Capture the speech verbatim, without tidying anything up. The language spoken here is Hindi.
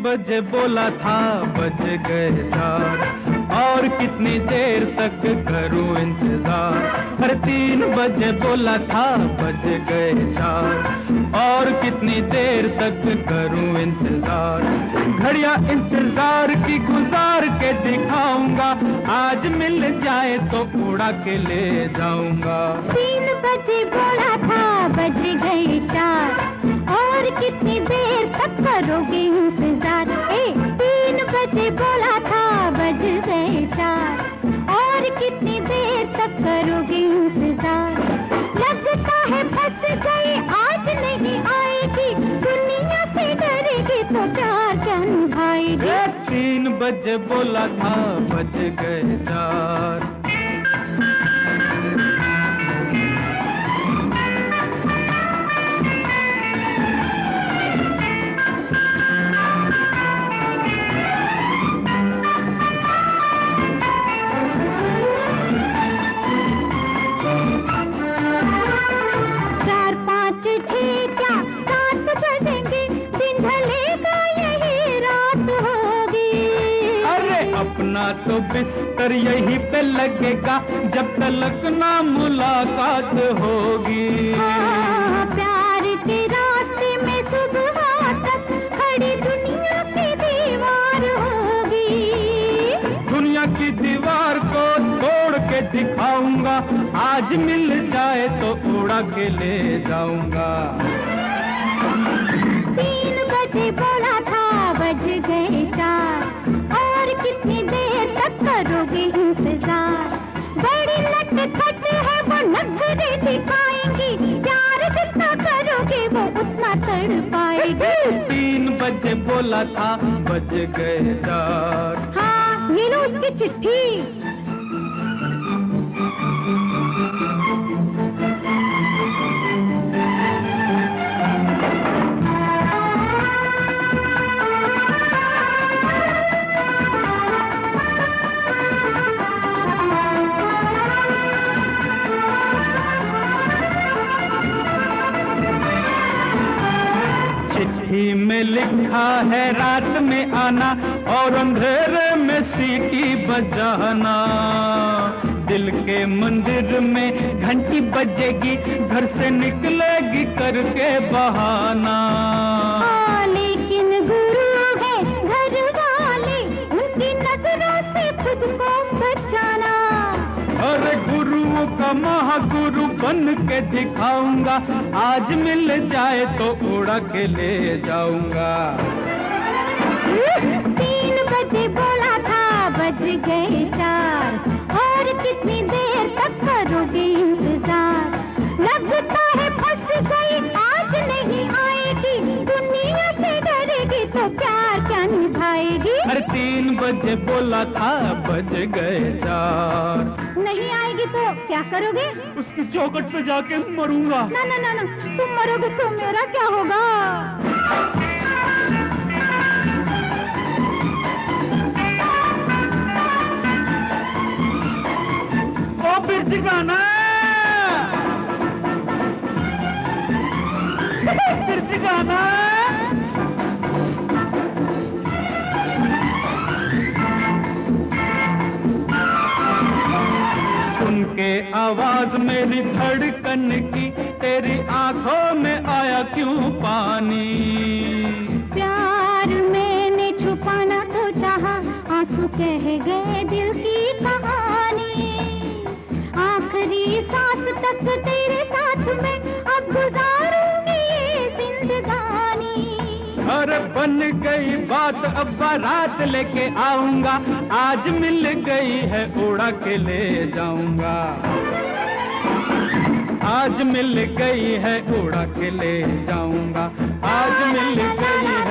बजे बोला था बज गए चार, और कितनी देर तक करूं इंतजार। हर तीन बजे बोला था बज गए चार, और कितनी देर तक करूं इंतजार। घड़ियां इंतजार की गुजार के दिखाऊंगा, आज मिल जाए तो उड़ा के ले जाऊंगा। तीन बजे बोला था बज गए चार, और कितनी देर तक करोगे इंतजार। ए, तीन बजे बोला था बज गए चार, और कितनी देर तक करोगे इंतजार। लगता है फंस गई आज नहीं आएगी, दुनिया से डरेगी तो प्यार क्या निभाएगी। तीन बजे बोला था बज गए चार। अपना तो बिस्तर यहीं पे लगेगा, जब तलक ना मुलाकात होगी। हाँ, प्यार के रास्ते में सुबह तक खड़ी दुनिया की दीवार होगी। दुनिया की दीवार को तोड़ के दिखाऊंगा, आज मिल जाए तो उड़ा के ले जाऊंगा। तीन बजे बोला था बज गए चार, और कितनी देर तक करोगे इंतजार। बड़ी नटखट है वो नखरे दिखाएंगी, प्यार जितना करोगे वो उतना तड़पाएगी। तीन बजे बोला था बज गए चार। हाँ, ये लो उसकी चिट्ठी। चिट्ठी में लिखा है रात में आना, और अंधेरे में सीटी बजाना। दिल के मंदिर में घंटी बजेगी, घर से निकलेगी करके बहाना। आ, लेकिन गुरु है घर वाले, उनकी नजरों से खुद को बचाना। अरे गुरुओं का महागुरु बन के दिखाऊंगा, आज मिल जाए तो उड़ा के ले जाऊंगा। तीन बजे बोला था बज गए चार, और कितनी देर तक करोगे इंतजार। लगता है फंस गई आज नहीं आएगी, दुनिया से डरेगी तो प्यार क्या निभाएगी। अरे तीन बजे बोला था बज गए चार। नहीं आएगी तो क्या करोगे? उसकी चौखट पे जाके मरूंगा। ना ना ना ना, तुम मरोगे तो मेरा क्या होगा? ओ बिरजी गाना, बिरजी गाना। सुन के आवाज मेरी धड़कन की, तेरी आंखों में आया क्यों पानी। प्यार मैंने छुपाना तो चाहा, आंसू कह गए दिल की कहानी। आखिरी सांस तक तेरे साथ मैं अब गुजारूंगी ये जिंदगानी। अरे बन गई बात, अब बारात लेके आऊंगा, आज मिल गई है उड़ा के ले जाऊंगा। आज मिल गई है उड़ा के ले जाऊंगा, आज मिल गई है।